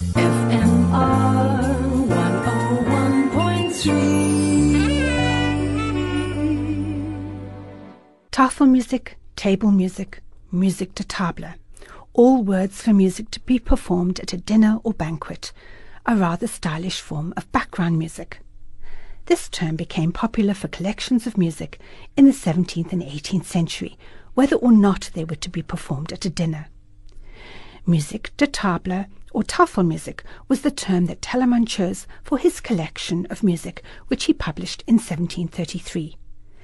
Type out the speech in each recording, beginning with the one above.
FMR 101.3. Tafelmusik, table music, musique de table, all words for music to be performed at a dinner or banquet, a rather stylish form of background music. This term became popular for collections of music in the 17th and 18th century, whether or not they were to be performed at a dinner. Musique de table, or Tafelmusik, was the term that Telemann chose for his collection of music, which he published in 1733.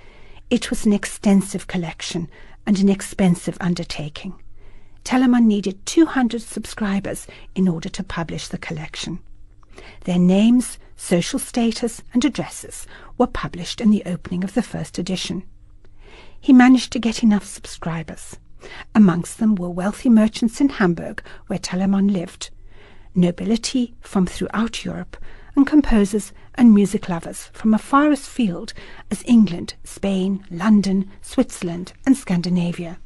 It was an extensive collection and an expensive undertaking. Telemann needed 200 subscribers in order to publish the collection. Their names, social status, and addresses were published in the opening of the first edition. He managed to get enough subscribers. Amongst them were wealthy merchants in Hamburg, where Telemann lived, nobility from throughout Europe, and composers and music lovers from as far afield as England, Spain, London, Switzerland, and Scandinavia.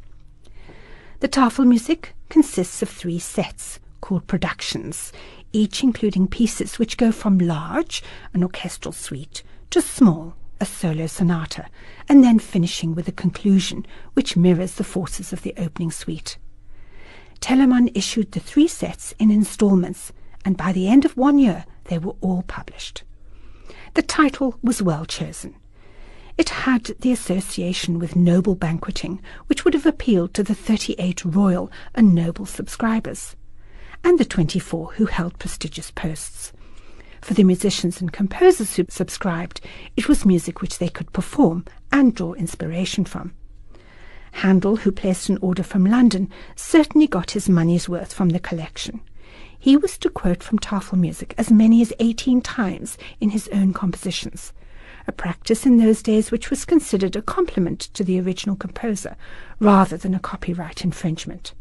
The Tafelmusik consists of 3 sets, called productions, each including pieces which go from large, an orchestral suite, to small, a solo sonata, and then finishing with a conclusion which mirrors the forces of the opening suite. Telemann issued the 3 sets in installments, and by the end of 1 year they were all published. The title was well chosen. It had the association with noble banqueting, which would have appealed to the 38 royal and noble subscribers, and the 24 who held prestigious posts. For the musicians and composers who subscribed, it was music which they could perform and draw inspiration from. Handel, who placed an order from London, certainly got his money's worth from the collection. He was to quote from Tafelmusik as many as 18 times in his own compositions, a practice in those days which was considered a compliment to the original composer rather than a copyright infringement.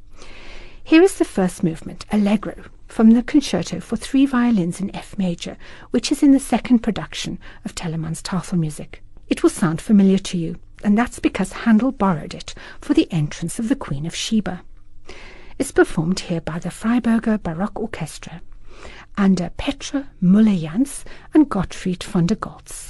Here is the first movement, Allegro, from the concerto for 3 violins in F major, which is in the second production of Telemann's Tafelmusik. It will sound familiar to you, and that's because Handel borrowed it for the entrance of the Queen of Sheba. It's performed here by the Freiburger Baroque Orchestra under Petra Müller-Jans and Gottfried von der Goltz.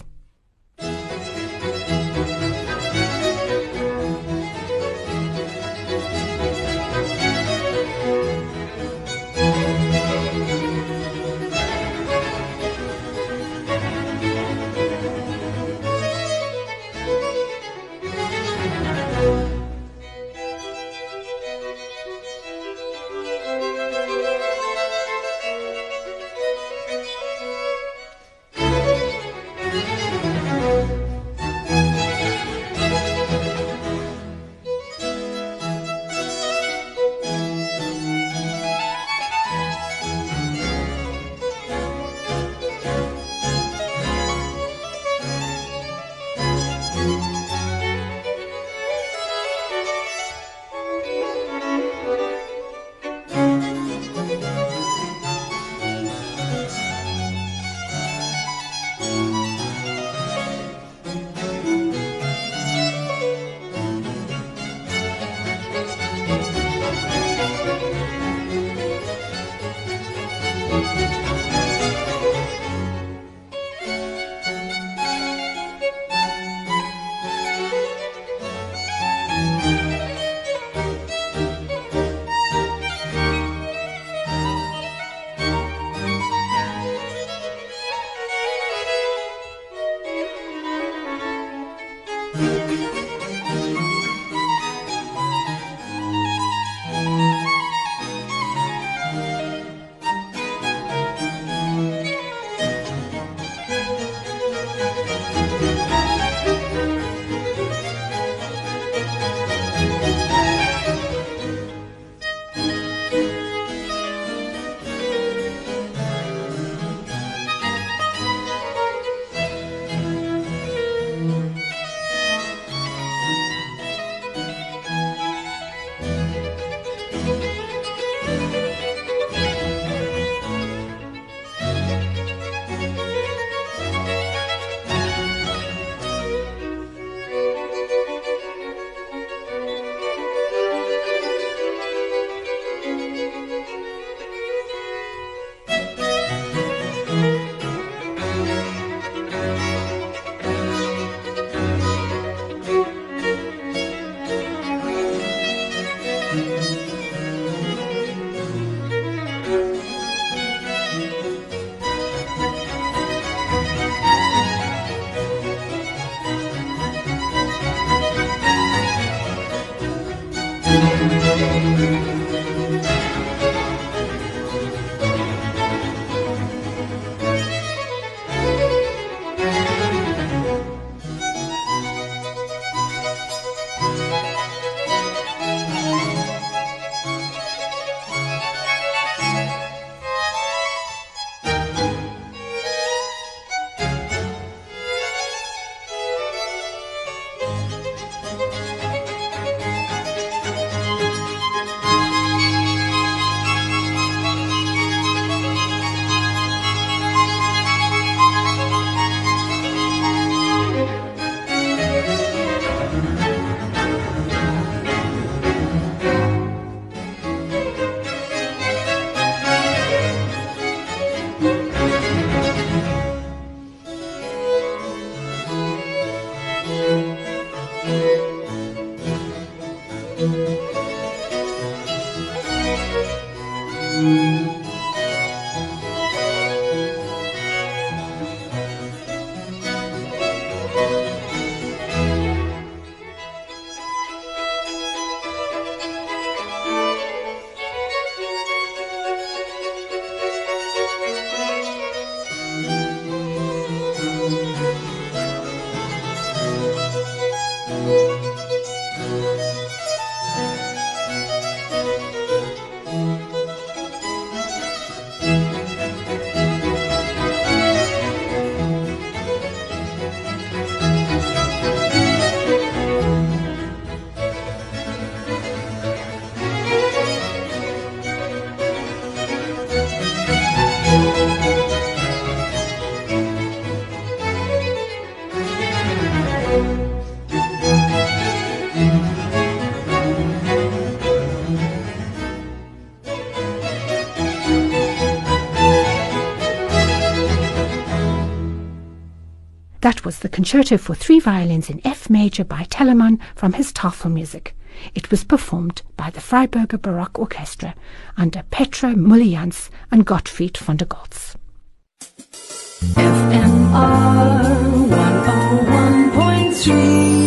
That was the Concerto for 3 violins in F major by Telemann from his Tafelmusik. It was performed by the Freiburger Baroque Orchestra under Petra Muller-Jans and Gottfried von der Goltz. FMR 101.3